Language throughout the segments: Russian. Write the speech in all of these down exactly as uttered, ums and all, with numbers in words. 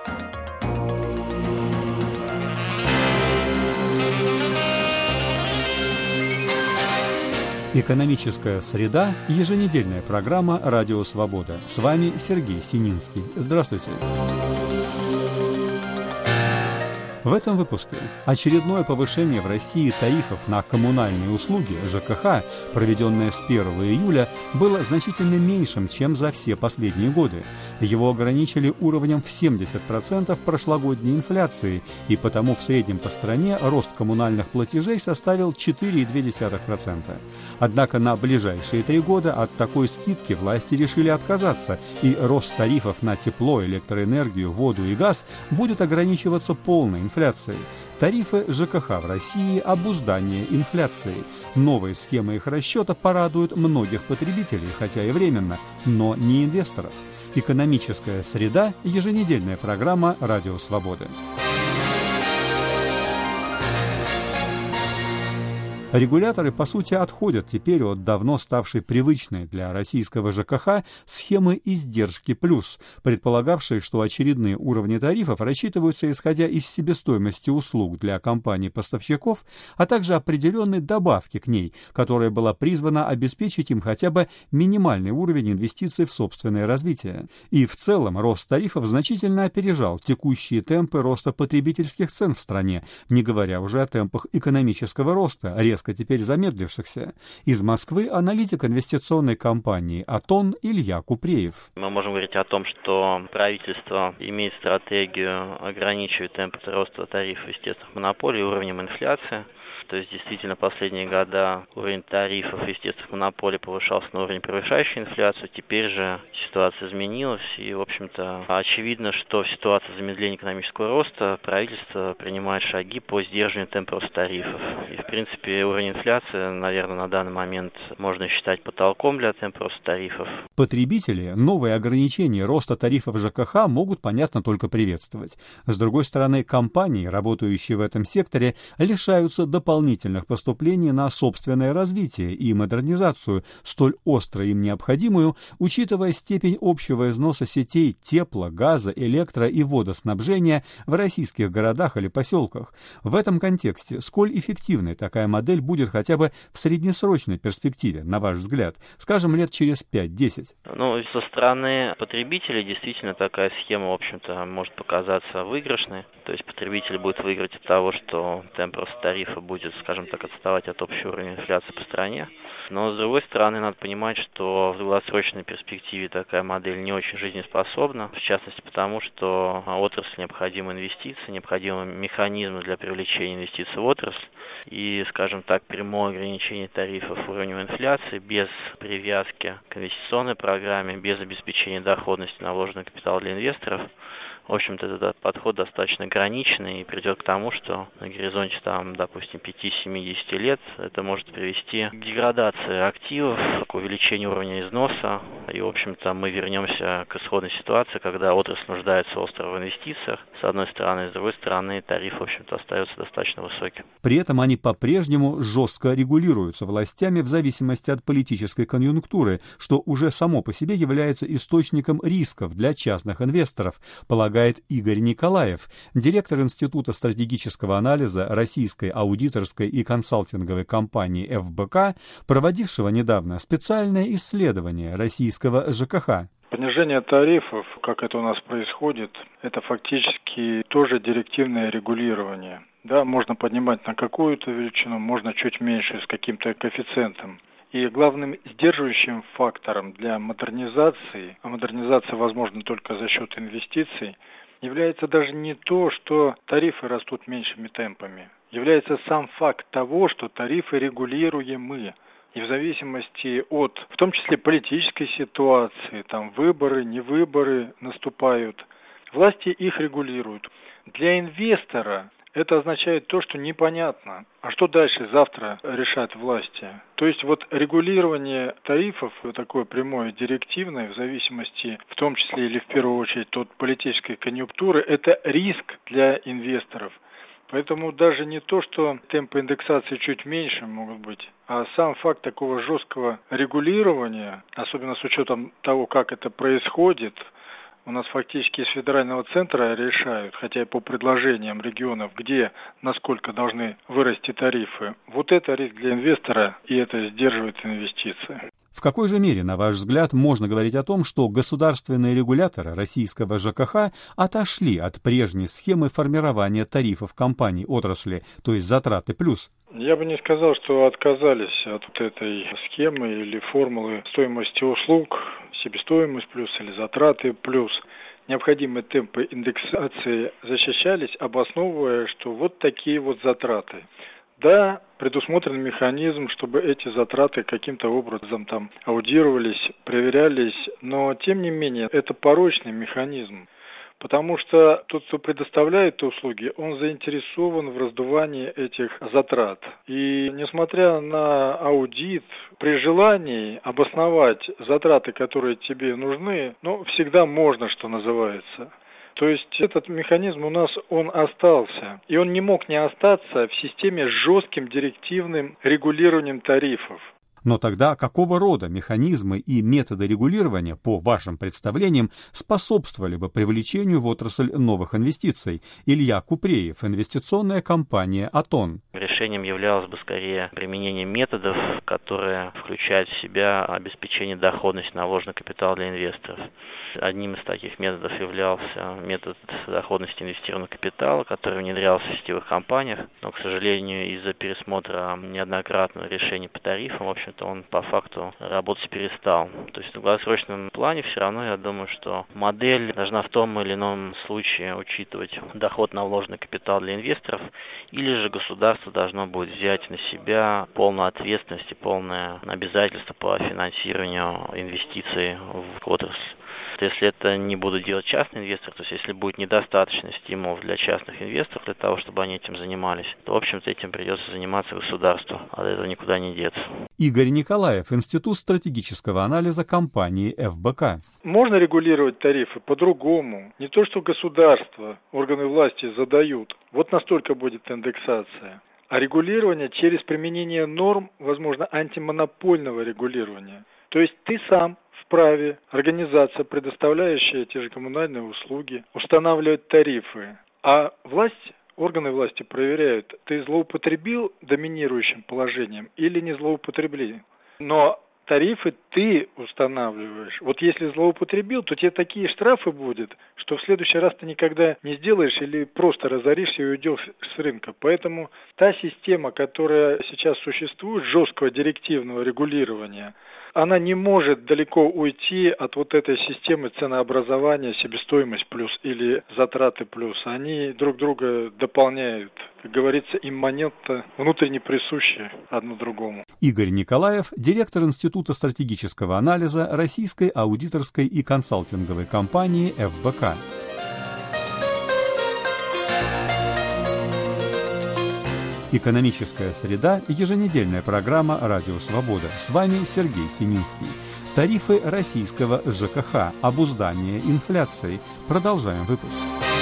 Экономическая среда – еженедельная программа «Радио Свобода». С вами Сергей Сининский. Здравствуйте. В этом выпуске очередное повышение в России тарифов на коммунальные услуги ЖКХ, проведенное с первого июля, было значительно меньшим, чем за все последние годы. Его ограничили уровнем в семьдесят процентов прошлогодней инфляции, и потому в среднем по стране рост коммунальных платежей составил четыре целых две десятых процента. Однако на ближайшие три года от такой скидки власти решили отказаться, и рост тарифов на тепло, электроэнергию, воду и газ будет ограничиваться полной инфляцией. Инфляции. Тарифы ЖКХ в России – обуздание инфляции. Новые схемы их расчета порадуют многих потребителей, хотя и временно, но не инвесторов. Экономическая среда – еженедельная программа «Радио Свободы». Регуляторы, по сути, отходят теперь от давно ставшей привычной для российского ЖКХ схемы издержки плюс, предполагавшей, что очередные уровни тарифов рассчитываются исходя из себестоимости услуг для компаний-поставщиков, а также определенной добавки к ней, которая была призвана обеспечить им хотя бы минимальный уровень инвестиций в собственное развитие. И в целом рост тарифов значительно опережал текущие темпы роста потребительских цен в стране, не говоря уже о темпах экономического роста, резко теперь замедлившихся. Из Москвы аналитик инвестиционной компании «Атон» Илья Купреев. Мы можем говорить о том, что правительство имеет стратегию ограничивать темпы роста тарифов естественных монополий уровнем инфляции. То есть, действительно, последние года уровень тарифов естественных монополий повышался на уровень превышающий инфляцию. Теперь же ситуация изменилась, и, в общем-то, очевидно, что в ситуации замедления экономического роста правительство принимает шаги по сдерживанию темпа роста тарифов. И, в принципе, уровень инфляции, наверное, на данный момент можно считать потолком для темпа роста тарифов. Потребители новые ограничения роста тарифов ЖКХ могут, понятно, только приветствовать. С другой стороны, компании, работающие в этом секторе, лишаются дополнительных дополнительных поступлений на собственное развитие и модернизацию, столь остро им необходимую, учитывая степень общего износа сетей тепла, газа, электро- и водоснабжения в российских городах или поселках. В этом контексте, сколь эффективной такая модель будет хотя бы в среднесрочной перспективе, на ваш взгляд, скажем, лет через пять-десять? Ну, со стороны потребителей действительно такая схема, в общем-то, может показаться выигрышной. То есть потребитель будет выиграть от того, что темп роста тарифа будет, скажем так, отставать от общего уровня инфляции по стране. Но, с другой стороны, надо понимать, что в долгосрочной перспективе такая модель не очень жизнеспособна, в частности потому, что отрасли необходимы инвестиции, необходимы механизмы для привлечения инвестиций в отрасль. И, скажем так, прямое ограничение тарифов уровнем инфляции без привязки к инвестиционной программе, без обеспечения доходности на вложенный капитал для инвесторов, в общем-то, этот подход достаточно ограниченный и придет к тому, что на горизонте, там, допустим, пяти-семидесяти лет это может привести к деградации активов, к увеличению уровня износа. И, в общем-то, мы вернемся к исходной ситуации, когда отрасль нуждается остро в инвестициях, с одной стороны, с другой стороны, тариф, в общем-то, остается достаточно высоким. При этом они по-прежнему жестко регулируются властями в зависимости от политической конъюнктуры, что уже само по себе является источником рисков для частных инвесторов, полагает Игорь Николаев, директор Института стратегического анализа российской аудиторской и консалтинговой компании эф бэ ка, проводившего недавно специальное исследование российского ЖКХ. Понижение тарифов, как это у нас происходит, это фактически тоже директивное регулирование. Да, можно поднимать на какую-то величину, можно чуть меньше с каким-то коэффициентом. И главным сдерживающим фактором для модернизации, а модернизация возможна только за счет инвестиций, является даже не то, что тарифы растут меньшими темпами. Является сам факт того, что тарифы регулируемы. И в зависимости от, в том числе, политической ситуации, там выборы, не выборы наступают, власти их регулируют. Для инвестора это означает то, что непонятно, а что дальше завтра решат власти. То есть вот регулирование тарифов, такое прямое, директивное, в зависимости, в том числе или в первую очередь от политической конъюнктуры, это риск для инвесторов. Поэтому даже не то, что темпы индексации чуть меньше могут быть, а сам факт такого жесткого регулирования, особенно с учетом того, как это происходит, У нас фактически из федерального центра решают, хотя и по предложениям регионов, где, насколько должны вырасти тарифы. Вот это риск для инвестора, и это сдерживает инвестиции. В какой же мере, на ваш взгляд, можно говорить о том, что государственные регуляторы российского ЖКХ отошли от прежней схемы формирования тарифов компаний отрасли, то есть затраты плюс? Я бы не сказал, что отказались от вот этой схемы или формулы стоимости услуг, себестоимость плюс или затраты плюс. Необходимые темпы индексации защищались, обосновывая, что вот такие вот затраты. Да, предусмотрен механизм, чтобы эти затраты каким-то образом там аудировались, проверялись, но тем не менее это порочный механизм. Потому что тот, кто предоставляет услуги, он заинтересован в раздувании этих затрат. И несмотря на аудит, при желании обосновать затраты, которые тебе нужны, ну, всегда можно, что называется. То есть этот механизм у нас, он остался. И он не мог не остаться в системе с жестким директивным регулированием тарифов. Но тогда какого рода механизмы и методы регулирования, по вашим представлениям, способствовали бы привлечению в отрасль новых инвестиций? Илья Купреев, инвестиционная компания «Атон». Решением являлось бы скорее применение методов, которые включают в себя обеспечение доходности на вложенный капитал для инвесторов. Одним из таких методов являлся метод доходности инвестированного капитала, который внедрялся в сетевых компаниях, но, к сожалению, из-за пересмотра неоднократного решения по тарифам, в общем-то, он по факту работать перестал. То есть в долгосрочном плане все равно, я думаю, что модель должна в том или ином случае учитывать доход на вложенный капитал для инвесторов, или же государство должно будет взять на себя полную ответственность и полное обязательство по финансированию инвестиций в отрасль. Если это не будут делать частные инвесторы, то есть если будет недостаточно стимулов для частных инвесторов для того, чтобы они этим занимались, то, в общем-то, этим придется заниматься государству. От этого никуда не деться. Игорь Николаев, Институт стратегического анализа компании эф бэ ка. Можно регулировать тарифы по-другому. Не то, что государство, органы власти задают. Вот настолько будет индексация. А регулирование через применение норм, возможно, антимонопольного регулирования. То есть ты сам вправе, организация, предоставляющая те же коммунальные услуги, устанавливать тарифы. А власть, органы власти проверяют, ты злоупотребил доминирующим положением или не злоупотребил. Но тарифы ты устанавливаешь. Вот если злоупотребил, то тебе такие штрафы будут, что в следующий раз ты никогда не сделаешь или просто разоришься и уйдешь с рынка. Поэтому та система, которая сейчас существует, жесткого директивного регулирования, она не может далеко уйти от вот этой системы ценообразования, себестоимость плюс или затраты плюс. Они друг друга дополняют. Как говорится, имманентно, внутренне присущие одно другому. Игорь Николаев, директор Института стратегического анализа российской аудиторской и консалтинговой компании эф бэ ка. Экономическая среда. Еженедельная программа «Радио Свобода». С вами Сергей Семинский. Тарифы российского ЖКХ. Обуздание инфляции. Продолжаем выпуск.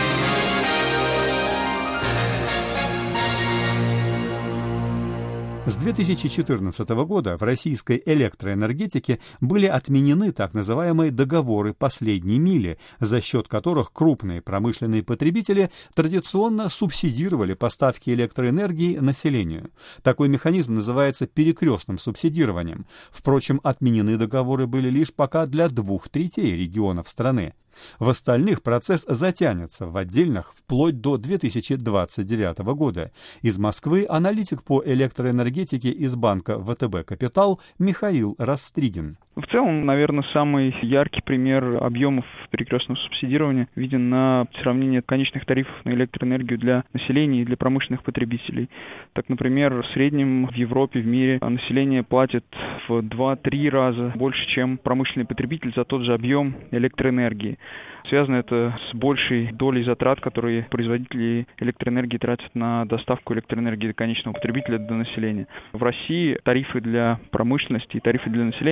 С две тысячи четырнадцатого года в российской электроэнергетике были отменены так называемые договоры последней мили, за счет которых крупные промышленные потребители традиционно субсидировали поставки электроэнергии населению. Такой механизм называется перекрестным субсидированием. Впрочем, отменены договоры были лишь пока для двух третей регионов страны. В остальных процесс затянется в отдельных вплоть до две тысячи двадцать девятого года. Из Москвы аналитик по электроэнергетике из банка вэ тэ бэ «Капитал» Михаил Растригин. В целом, наверное, самый яркий пример объемов перекрестного субсидирования виден на сравнении конечных тарифов на электроэнергию для населения и для промышленных потребителей. Так, например, в среднем в Европе, в мире население платит в два-три раза больше, чем промышленный потребитель за тот же объем электроэнергии. Связано это с большей долей затрат, которые производители электроэнергии тратят на доставку электроэнергии до конечного потребителя, до населения. В России тарифы для промышленности и тарифы для населения, они примерно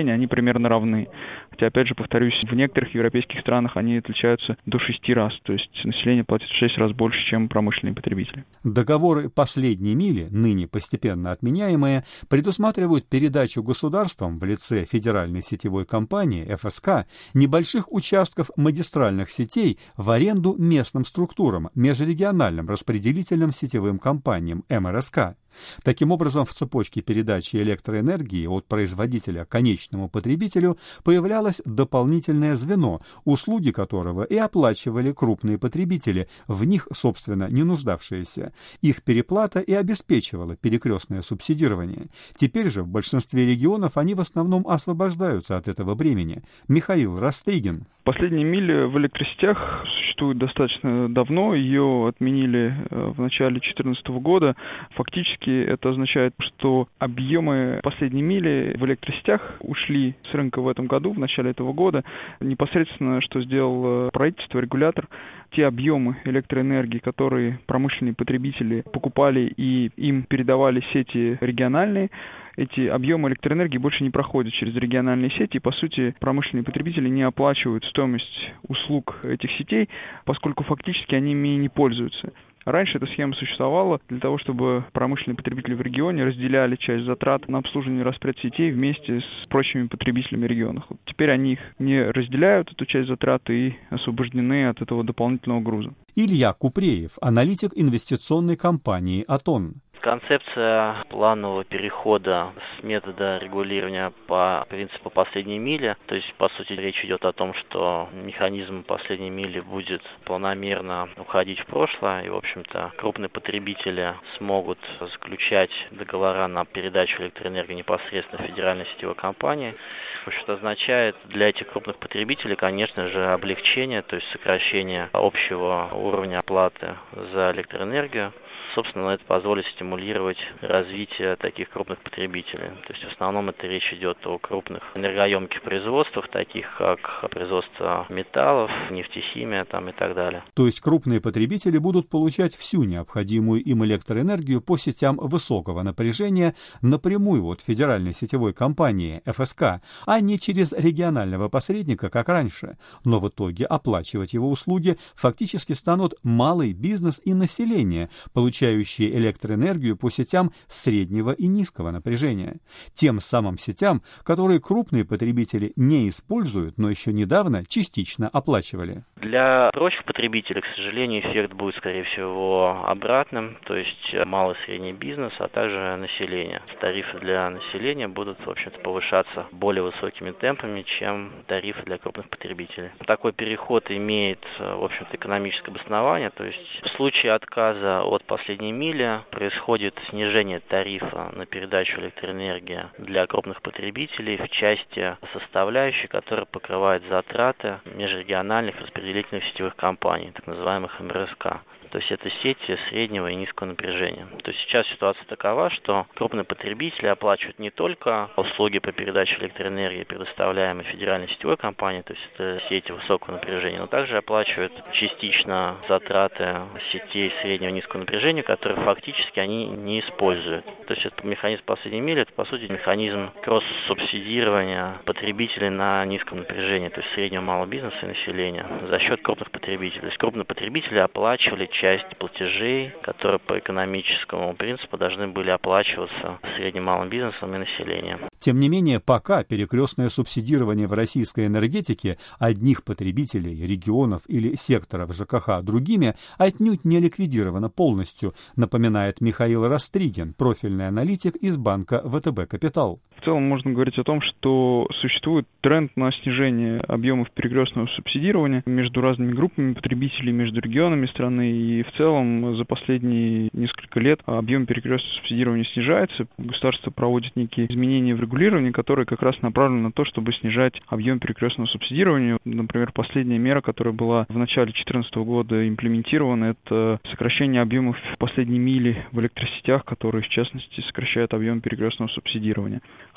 примерно равны. Хотя, опять же, повторюсь, в некоторых европейских странах они отличаются до шести раз, то есть население платит в шесть раз больше, чем промышленные потребители. Договоры последней мили, ныне постепенно отменяемые, предусматривают передачу государством в лице Федеральной сетевой компании эф эс ка небольших участков магистральных сетей в аренду местным структурам, межрегиональным распределительным сетевым компаниям эм эр эс ка. Таким образом, в цепочке передачи электроэнергии от производителя к конечному потребителю появлялось дополнительное звено, услуги которого и оплачивали крупные потребители, в них, собственно, не нуждавшиеся. Их переплата и обеспечивала перекрестное субсидирование. Теперь же в большинстве регионов они в основном освобождаются от этого бремени. Михаил Растригин. Последняя миля в электросетях существует достаточно давно. Ее отменили в начале две тысячи четырнадцатого года. Фактически это означает, что объемы последней мили в электросетях ушли с рынка в этом году, в начале этого года. Непосредственно, что сделал правительство, регулятор, те объемы электроэнергии, которые промышленные потребители покупали и им передавали сети региональные, эти объемы электроэнергии больше не проходят через региональные сети, и, по сути, промышленные потребители не оплачивают стоимость услуг этих сетей, поскольку фактически они ими не пользуются. Раньше эта схема существовала для того, чтобы промышленные потребители в регионе разделяли часть затрат на обслуживание распредсетей вместе с прочими потребителями регионов. Вот теперь они их не разделяют, эту часть затрат, и освобождены от этого дополнительного груза. Илья Купреев, аналитик инвестиционной компании «Атон». Концепция планового перехода с метода регулирования по принципу последней мили, то есть, по сути, речь идет о том, что механизм последней мили будет планомерно уходить в прошлое, и, в общем-то, крупные потребители смогут заключать договора на передачу электроэнергии непосредственно федеральной сетевой компании. В общем-то, означает для этих крупных потребителей, конечно же, облегчение, то есть сокращение общего уровня оплаты за электроэнергию. Собственно, это позволит стимулировать развитие таких крупных потребителей. То есть в основном это речь идет о крупных энергоемких производствах, таких как производство металлов, нефтехимия там, и так далее. То есть крупные потребители будут получать всю необходимую им электроэнергию по сетям высокого напряжения напрямую от федеральной сетевой компании эф эс ка, а не через регионального посредника, как раньше. Но в итоге оплачивать его услуги фактически станут малый бизнес и население, получающие электроэнергию по сетям среднего и низкого напряжения. Тем самым сетям, которые крупные потребители не используют, но еще недавно частично оплачивали. Для прочих потребителей, к сожалению, эффект будет, скорее всего, обратным, то есть малый и средний бизнес, а также население. Тарифы для населения будут, в общем-то, повышаться более высокими темпами, чем тарифы для крупных потребителей. Такой переход имеет, в общем-то, экономическое обоснование, то есть в случае отказа от последней мили происходит снижение тарифа на передачу электроэнергии для крупных потребителей в части составляющей, которая покрывает затраты межрегиональных распределительных сетевых компаний, так называемых эм эр эс ка. То есть это сети среднего и низкого напряжения. То есть сейчас ситуация такова, что крупные потребители оплачивают не только услуги по передаче электроэнергии, предоставляемые федеральной сетевой компанией, то есть это сети высокого напряжения, но также оплачивают частично затраты сетей среднего и низкого напряжения, которые фактически они не используют. То есть это механизм последней мили, это по сути механизм кросс-субсидирования потребителей на низком напряжении, то есть среднего малого бизнеса и населения за счет крупных потребителей. То есть крупные потребители оплачивали часть платежей, которые по экономическому принципу должны были оплачиваться средним малым бизнесом и населением. Тем не менее, пока перекрестное субсидирование в российской энергетике одних потребителей, регионов или секторов ЖКХ другими отнюдь не ликвидировано полностью, напоминает Михаил Растригин, профильный аналитик из банка вэ тэ бэ «Капитал». В целом можно говорить о том, что существует тренд на снижение объемов перекрестного субсидирования между разными группами потребителей, между регионами страны, и в целом за последние несколько лет объем перекрестного субсидирования снижается. Государство проводит некие изменения в регулировании, которые как раз направлены на то, чтобы снижать объем перекрестного субсидирования. Например, последняя мера, которая была в начале две тысячи четырнадцатого года имплементирована, это сокращение объемов последней мили в электросетях, которые, в частности, сокращают объем перекрестного субсидирования.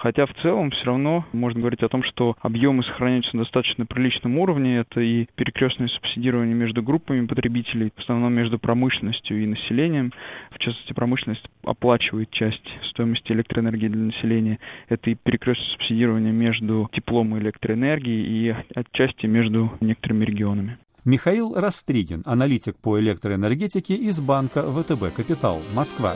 Хотя в целом все равно можно говорить о том, что объемы сохраняются на достаточно приличном уровне. Это и перекрестное субсидирование между группами потребителей, в основном между промышленностью и населением. В частности, промышленность оплачивает часть стоимости электроэнергии для населения. Это и перекрестное субсидирование между теплом и электроэнергией, и отчасти между некоторыми регионами. Михаил Растригин, аналитик по электроэнергетике из банка вэ тэ бэ «Капитал», Москва.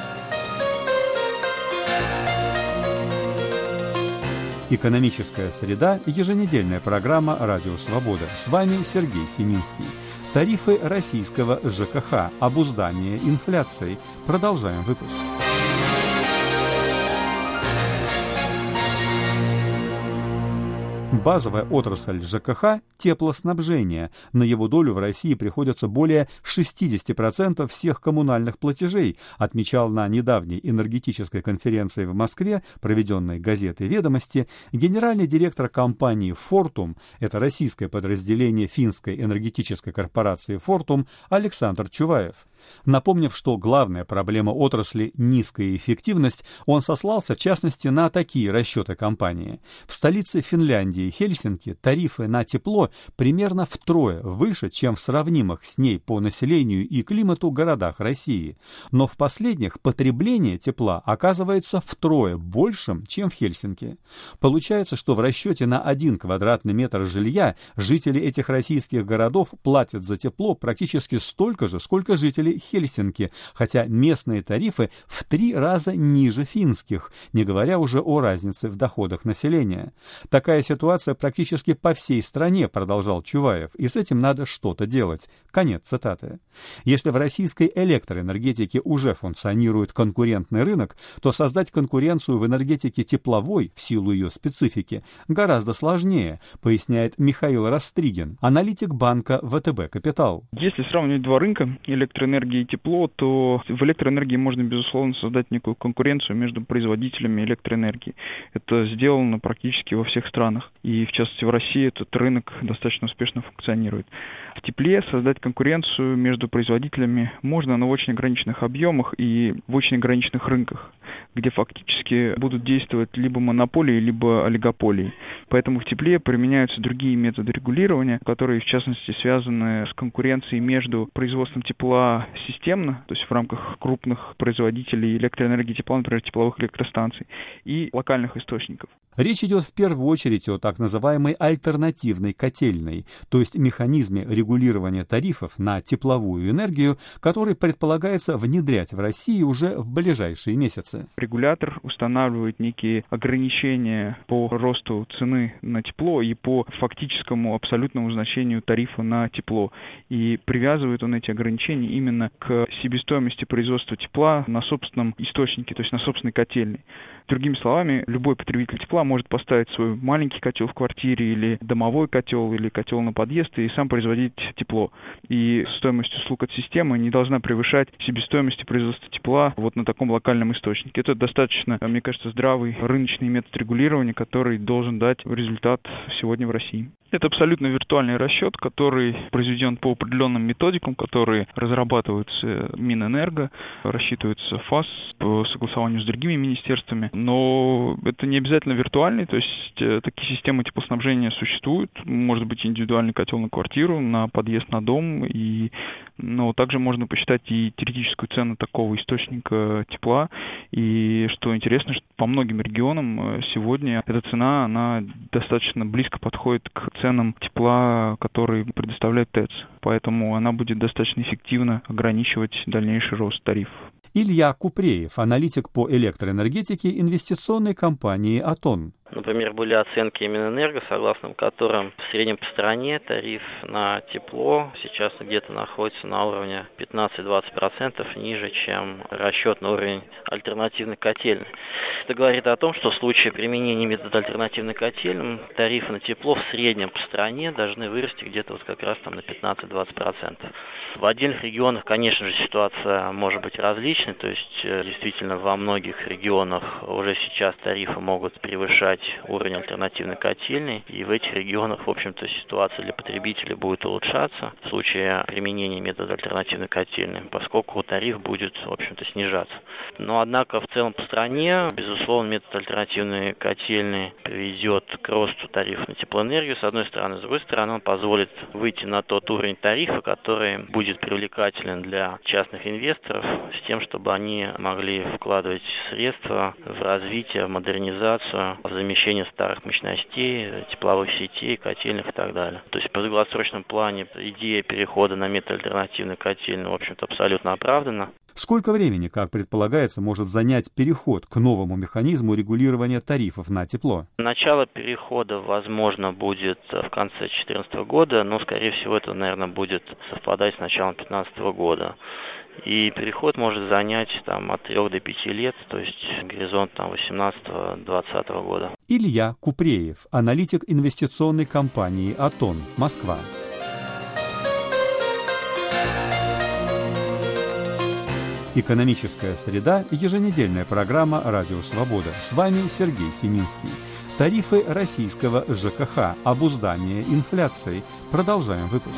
Экономическая среда. Еженедельная программа «Радио Свобода». С вами Сергей Семинский. Тарифы российского ЖКХ. Обуздание инфляции. Продолжаем выпуск. Базовая отрасль ЖКХ – теплоснабжение. На его долю в России приходится более шестьдесят процентов всех коммунальных платежей, отмечал на недавней энергетической конференции в Москве, проведенной газетой «Ведомости», генеральный директор компании «Фортум», это российское подразделение финской энергетической корпорации «Фортум», Александр Чуваев. Напомнив, что главная проблема отрасли – низкая эффективность, он сослался в частности на такие расчеты компании. В столице Финляндии, Хельсинки, тарифы на тепло примерно втрое выше, чем в сравнимых с ней по населению и климату городах России. Но в последних потребление тепла оказывается втрое большим, чем в Хельсинки. Получается, что в расчете на один квадратный метр жилья жители этих российских городов платят за тепло практически столько же, сколько жители Хельсинки, хотя местные тарифы в три раза ниже финских, не говоря уже о разнице в доходах населения. Такая ситуация практически по всей стране, продолжал Чуваев, и с этим надо что-то делать. Конец цитаты. Если в российской электроэнергетике уже функционирует конкурентный рынок, то создать конкуренцию в энергетике тепловой в силу ее специфики гораздо сложнее, поясняет Михаил Растригин, аналитик банка вэ тэ бэ «Капитал». Если сравнивать два рынка, электроэнергия и тепло, то в электроэнергии можно, безусловно, создать некую конкуренцию между производителями электроэнергии. Это сделано практически во всех странах. И, в частности, в России этот рынок достаточно успешно функционирует. В тепле создать конкуренцию между производителями можно, но в очень ограниченных объемах и в очень ограниченных рынках, где фактически будут действовать либо монополии, либо олигополии. Поэтому в тепле применяются другие методы регулирования, которые, в частности, связаны с конкуренцией между производством тепла системно, то есть в рамках крупных производителей электроэнергии тепла, например, тепловых электростанций, и локальных источников. Речь идет в первую очередь о так называемой альтернативной котельной, то есть механизме регулирования тарифов на тепловую энергию, который предполагается внедрять в России уже в ближайшие месяцы. Регулятор устанавливает некие ограничения по росту цены на тепло и по фактическому абсолютному значению тарифа на тепло. И привязывает он эти ограничения именно к себестоимости производства тепла на собственном источнике, то есть на собственной котельной. Другими словами, любой потребитель тепла может поставить свой маленький котел в квартире или домовой котел, или котел на подъезд и сам производить тепло. И стоимость услуг от системы не должна превышать себестоимости производства тепла вот на таком локальном источнике. Это достаточно, мне кажется, здравый рыночный метод регулирования, который должен дать результат сегодня в России. Это абсолютно виртуальный расчет, который произведен по определенным методикам, которые разрабатываются Минэнерго, рассчитываются ФАС по согласованию с другими министерствами. Но это не обязательно виртуальный, то есть такие системы теплоснабжения существуют. Может быть индивидуальный котел на квартиру, на подъезд, на дом. И, но также можно посчитать и теоретическую цену такого источника тепла. И что интересно, что по многим регионам сегодня эта цена, она достаточно близко подходит к ценам тепла, которые предоставляет ТЭЦ. Поэтому она будет достаточно эффективно ограничивать дальнейший рост тарифов. Илья Купреев, аналитик по электроэнергетике инвестиционной компании «Атон». Например, были оценки Минэнерго, согласно которым в среднем по стране тариф на тепло сейчас где-то находится на уровне пятнадцать-двадцать процентов ниже, чем расчетный уровень альтернативной котельной. Это говорит о том, что в случае применения метода альтернативной котельной тарифы на тепло в среднем по стране должны вырасти где-то вот как раз там на пятнадцать-двадцать процентов. В отдельных регионах, конечно же, ситуация может быть различной, то есть действительно во многих регионах уже сейчас тарифы могут превышать уровень альтернативной котельной, и в этих регионах, в общем-то, ситуация для потребителей будет улучшаться в случае применения метода альтернативной котельной, поскольку тариф будет, в общем-то, снижаться. Но, однако, в целом по стране, безусловно, метод альтернативной котельной приведет к росту тарифа на теплоэнергию, с одной стороны. С другой стороны, он позволит выйти на тот уровень тарифа, который будет привлекателен для частных инвесторов, с тем, чтобы они могли вкладывать средства в развитие, в модернизацию, в замещение старых мощностей, тепловых сетей, котельных и так далее. То есть в долгосрочном плане идея перехода на метод альтернативной котельной, в общем-то, абсолютно оправдана. Сколько времени, как предполагается, может занять переход к новому механизму регулирования тарифов на тепло? Начало перехода, возможно, будет в конце две тысячи четырнадцатого года, но, скорее всего, это, наверное, будет совпадать с началом две тысячи пятнадцатого года. И переход может занять там, от трех до пяти лет, то есть горизонт там, восемнадцатого-двадцатого года. Илья Купреев, аналитик инвестиционной компании «Атон», Москва. Экономическая среда. Еженедельная программа «Радио Свобода». С вами Сергей Семинский. Тарифы российского ЖКХ. Обуздание инфляции. Продолжаем выпуск.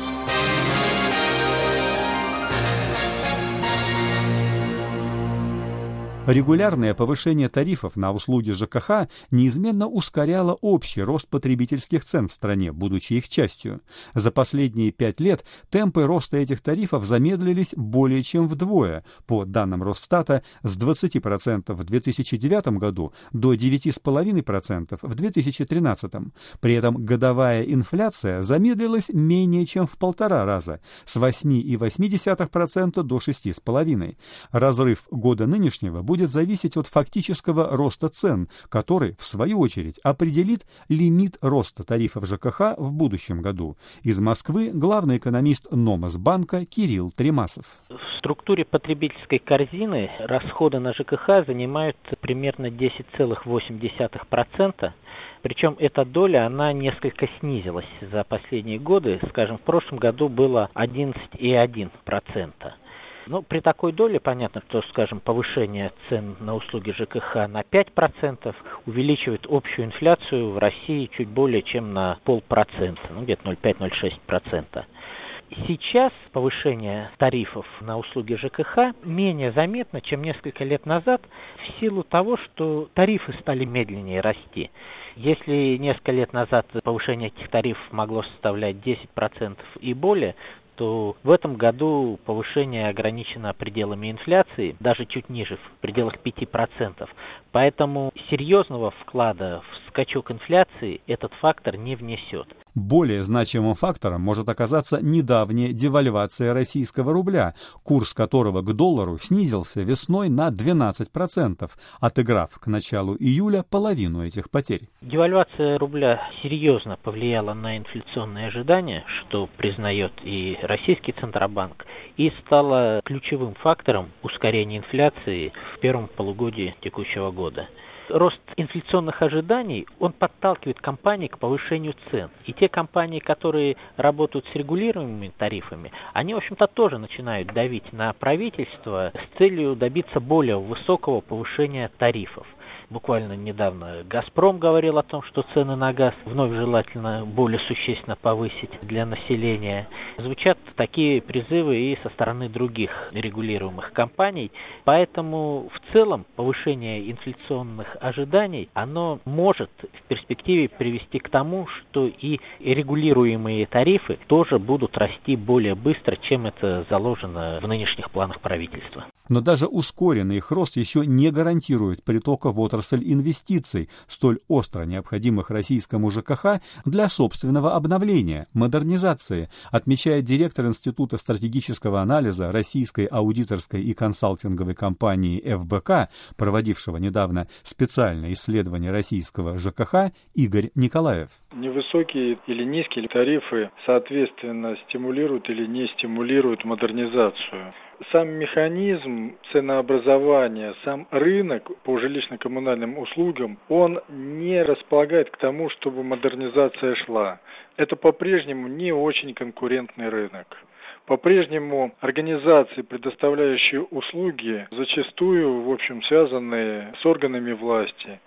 Регулярное повышение тарифов на услуги ЖКХ неизменно ускоряло общий рост потребительских цен в стране, будучи их частью. За последние пять лет темпы роста этих тарифов замедлились более чем вдвое, по данным Росстата, с двадцати процентов в две тысячи девятом году до девяти целых пяти десятых процента в две тысячи тринадцатом. При этом годовая инфляция замедлилась менее чем в полтора раза, с восьми целых восьми десятых процента до шести целых пяти десятых процента. Разрыв года нынешнего будет будет зависеть от фактического роста цен, который, в свою очередь, определит лимит роста тарифов ЖКХ в будущем году. Из Москвы главный экономист Номасбанка Кирилл Тремасов. В структуре потребительской корзины расходы на ЖКХ занимают примерно десять целых восемь десятых процента. Причем эта доля, она несколько снизилась за последние годы. Скажем, в прошлом году было одиннадцать целых одна десятая процента. Ну, при такой доле понятно, что, скажем, повышение цен на услуги ЖКХ на пять процентов увеличивает общую инфляцию в России чуть более чем на полпроцента, ну, где-то ноль целых пять - ноль целых шесть десятых процента. Сейчас повышение тарифов на услуги ЖКХ менее заметно, чем несколько лет назад, в силу того, что тарифы стали медленнее расти. Если несколько лет назад повышение этих тарифов могло составлять десять процентов и более, то в этом году повышение ограничено пределами инфляции, даже чуть ниже, в пределах пяти процентов. Поэтому серьезного вклада в скачок инфляции этот фактор не внесет. Более значимым фактором может оказаться недавняя девальвация российского рубля, курс которого к доллару снизился весной на двенадцать процентов, отыграв к началу июля половину этих потерь. Девальвация рубля серьезно повлияла на инфляционные ожидания, что признает и российский Центробанк, и стала ключевым фактором ускорения инфляции в первом полугодии текущего года. Рост инфляционных ожиданий, он подталкивает компании к повышению цен. И те компании, которые работают с регулируемыми тарифами, они, в общем-то, тоже начинают давить на правительство с целью добиться более высокого повышения тарифов. Буквально недавно «Газпром» говорил о том, что цены на газ вновь желательно более существенно повысить для населения. Звучат такие призывы и со стороны других регулируемых компаний. Поэтому в целом повышение инфляционных ожиданий, оно может в перспективе привести к тому, что и регулируемые тарифы тоже будут расти более быстро, чем это заложено в нынешних планах правительства. Но даже ускоренный их рост еще не гарантирует притока в отрасль инвестиций, столь остро необходимых российскому ЖКХ для собственного обновления, модернизации, отмечает директор Института стратегического анализа российской аудиторской и консалтинговой компании эф бэ ка, проводившего недавно специальное исследование российского ЖКХ, Игорь Николаев. Невысокие или низкие тарифы, соответственно, стимулируют или не стимулируют модернизацию. Сам механизм ценообразования, сам рынок по жилищно-коммунальным услугам, он не располагает к тому, чтобы модернизация шла. Это по-прежнему не очень конкурентный рынок. По-прежнему организации, предоставляющие услуги, зачастую, в общем, связаны с органами власти.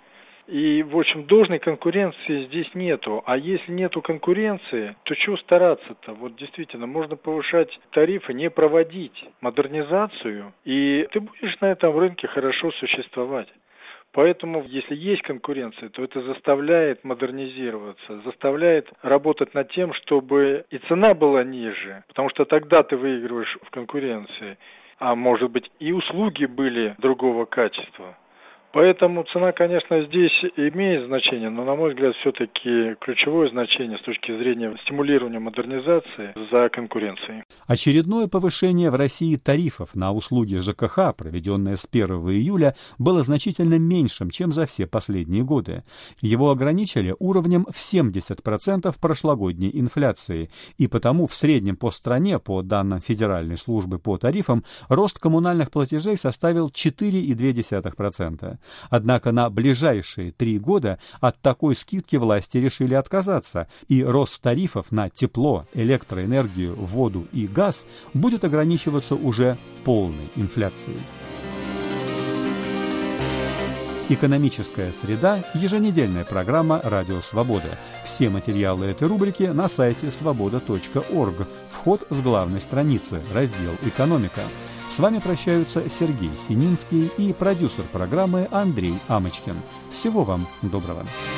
И, в общем, должной конкуренции здесь нету. А если нету конкуренции, то чего стараться-то? Вот действительно, можно повышать тарифы, не проводить модернизацию, и ты будешь на этом рынке хорошо существовать. Поэтому, если есть конкуренция, то это заставляет модернизироваться, заставляет работать над тем, чтобы и цена была ниже, потому что тогда ты выигрываешь в конкуренции, а может быть и услуги были другого качества. Поэтому цена, конечно, здесь имеет значение, но, на мой взгляд, все-таки ключевое значение с точки зрения стимулирования модернизации за конкуренцией. Очередное повышение в России тарифов на услуги ЖКХ, проведенное с первого июля, было значительно меньшим, чем за все последние годы. Его ограничили уровнем в семьдесят процентов прошлогодней инфляции, и потому в среднем по стране, по данным Федеральной службы по тарифам, рост коммунальных платежей составил четыре целых две десятых процента. Однако на ближайшие три года от такой скидки власти решили отказаться, и рост тарифов на тепло, электроэнергию, воду и газ будет ограничиваться уже полной инфляцией. Экономическая среда – еженедельная программа «Радио Свобода». Все материалы этой рубрики на сайте свобода точка орг. Вход с главной страницы, раздел «Экономика». С вами прощаются Сергей Сининский и продюсер программы Андрей Амочкин. Всего вам доброго.